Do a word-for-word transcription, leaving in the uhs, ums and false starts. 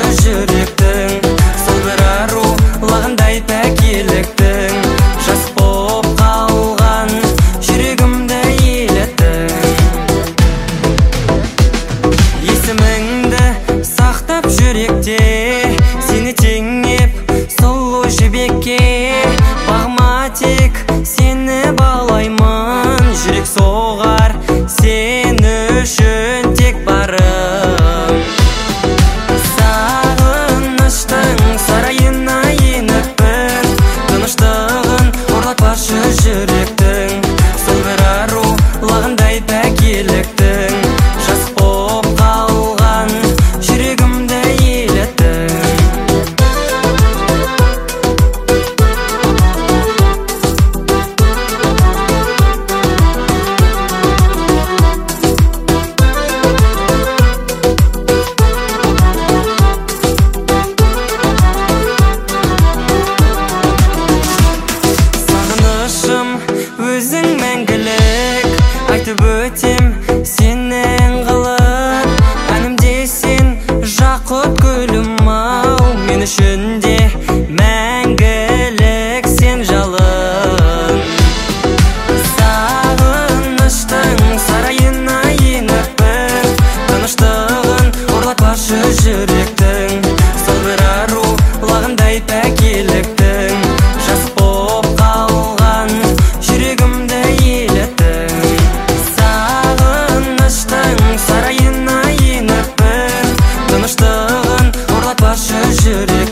жүректің, сол бір арулағандай пәкеліктің, жас боп қалған жүрегімді елеттің. Есіміңді сақтап жүректе, сені теңеп сұлу жібекке, бағыма тек сені балаймын, жүрек соғар сен үшін тек барым. Сағыныштың сарайына еніппін, тыныштығын орнатпашы жүректің, сол бір арулағандай пәкеліктің, жас боп қалған жүрегімді елеттің. Өзің мәңгілік, айтып өтем сенің қылып, әнімде сен жақұт гүлім ау, мен үшін де мәңгілік сен жалын. Сағыныштың сарайына еніппін, тыныштығын орнатпашы жүректің, сол бір арулағандай пәкеліктің, жас боп қалған жүрегімді елеттің. Сағыныштың сарайына еніппін, тыныштығын орнатпашы жүрек